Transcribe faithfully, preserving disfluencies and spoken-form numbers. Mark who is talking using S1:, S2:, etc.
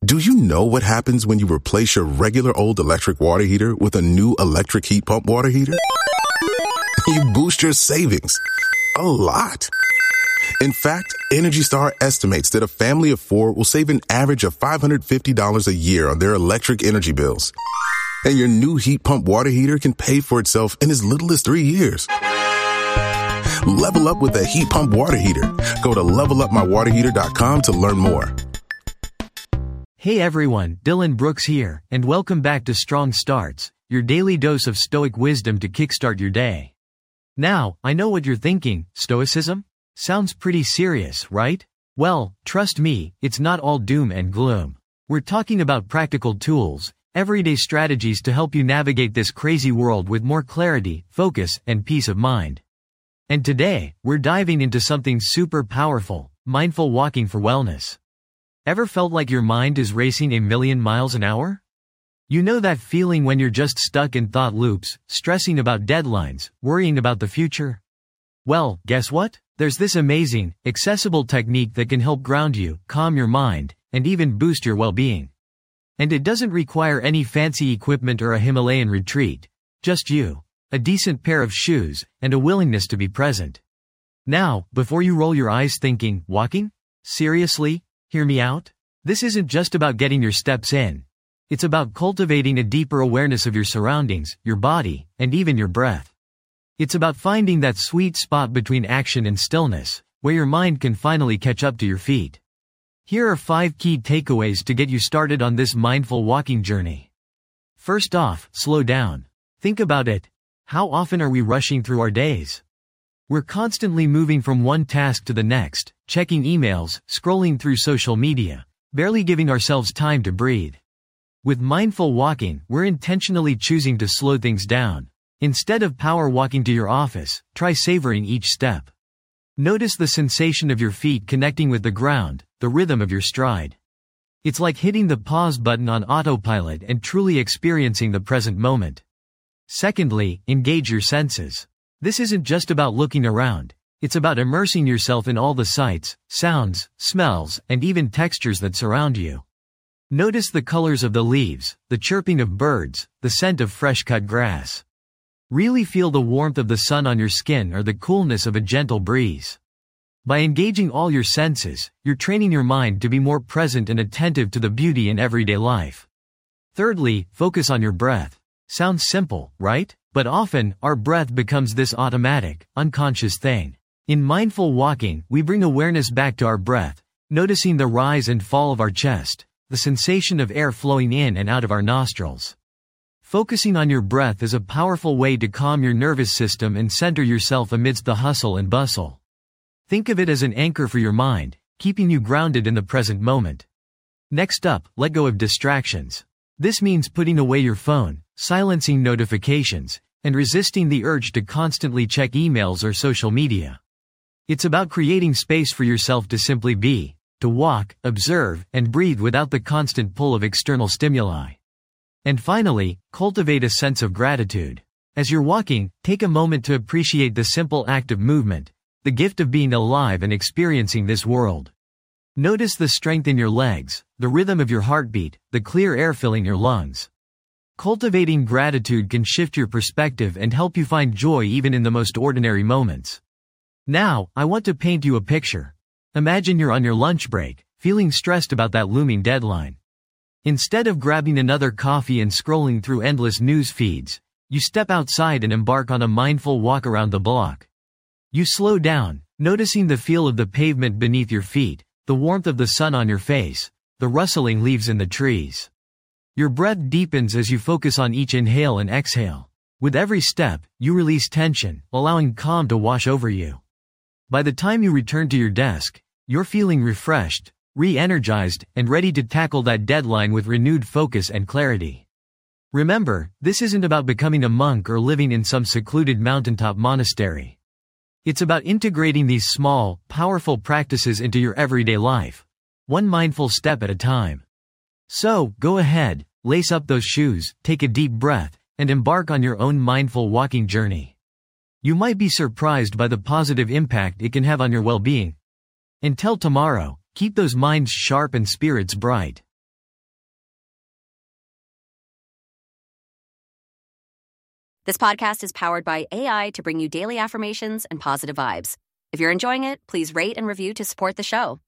S1: Do you know what happens when you replace your regular old electric water heater with a new electric heat pump water heater? You boost your savings a lot. In fact, Energy Star estimates that a family of four will save an average of five hundred fifty dollars a year on their electric energy bills. And your new heat pump water heater can pay for itself in as little as three years. Level up with a heat pump water heater. Go to level up my water heater dot com to learn more.
S2: Hey everyone, Dylan Brooks here, and welcome back to Strong Starts, your daily dose of Stoic wisdom to kickstart your day. Now, I know what you're thinking, Stoicism? Sounds pretty serious, right? Well, trust me, it's not all doom and gloom. We're talking about practical tools, everyday strategies to help you navigate this crazy world with more clarity, focus, and peace of mind. And today, we're diving into something super powerful, mindful walking for wellness. Ever felt like your mind is racing a million miles an hour? You know that feeling when you're just stuck in thought loops, stressing about deadlines, worrying about the future? Well, guess what? There's this amazing, accessible technique that can help ground you, calm your mind, and even boost your well-being. And it doesn't require any fancy equipment or a Himalayan retreat. Just you, a decent pair of shoes, and a willingness to be present. Now, before you roll your eyes thinking, walking? Seriously? Hear me out? This isn't just about getting your steps in. It's about cultivating a deeper awareness of your surroundings, your body, and even your breath. It's about finding that sweet spot between action and stillness, where your mind can finally catch up to your feet. Here are five key takeaways to get you started on this mindful walking journey. First off, slow down. Think about it. How often are we rushing through our days? We're constantly moving from one task to the next, checking emails, scrolling through social media, barely giving ourselves time to breathe. With mindful walking, we're intentionally choosing to slow things down. Instead of power walking to your office, try savoring each step. Notice the sensation of your feet connecting with the ground, the rhythm of your stride. It's like hitting the pause button on autopilot and truly experiencing the present moment. Secondly, engage your senses. This isn't just about looking around. It's about immersing yourself in all the sights, sounds, smells, and even textures that surround you. Notice the colors of the leaves, the chirping of birds, the scent of fresh-cut grass. Really feel the warmth of the sun on your skin or the coolness of a gentle breeze. By engaging all your senses, you're training your mind to be more present and attentive to the beauty in everyday life. Thirdly, focus on your breath. Sounds simple, right? But often, our breath becomes this automatic, unconscious thing. In mindful walking, we bring awareness back to our breath, noticing the rise and fall of our chest, the sensation of air flowing in and out of our nostrils. Focusing on your breath is a powerful way to calm your nervous system and center yourself amidst the hustle and bustle. Think of it as an anchor for your mind, keeping you grounded in the present moment. Next up, let go of distractions. This means putting away your phone, silencing notifications, and resisting the urge to constantly check emails or social media. It's about creating space for yourself to simply be, to walk, observe, and breathe without the constant pull of external stimuli. And finally, cultivate a sense of gratitude. As you're walking, take a moment to appreciate the simple act of movement, the gift of being alive and experiencing this world. Notice the strength in your legs, the rhythm of your heartbeat, the clear air filling your lungs. Cultivating gratitude can shift your perspective and help you find joy even in the most ordinary moments. Now, I want to paint you a picture. Imagine you're on your lunch break, feeling stressed about that looming deadline. Instead of grabbing another coffee and scrolling through endless news feeds, you step outside and embark on a mindful walk around the block. You slow down, noticing the feel of the pavement beneath your feet, the warmth of the sun on your face, the rustling leaves in the trees. Your breath deepens as you focus on each inhale and exhale. With every step, you release tension, allowing calm to wash over you. By the time you return to your desk, you're feeling refreshed, re-energized, and ready to tackle that deadline with renewed focus and clarity. Remember, this isn't about becoming a monk or living in some secluded mountaintop monastery. It's about integrating these small, powerful practices into your everyday life, one mindful step at a time. So, go ahead, lace up those shoes, take a deep breath, and embark on your own mindful walking journey. You might be surprised by the positive impact it can have on your well-being. Until tomorrow, keep those minds sharp and spirits bright.
S3: This podcast is powered by A I to bring you daily affirmations and positive vibes. If you're enjoying it, please rate and review to support the show.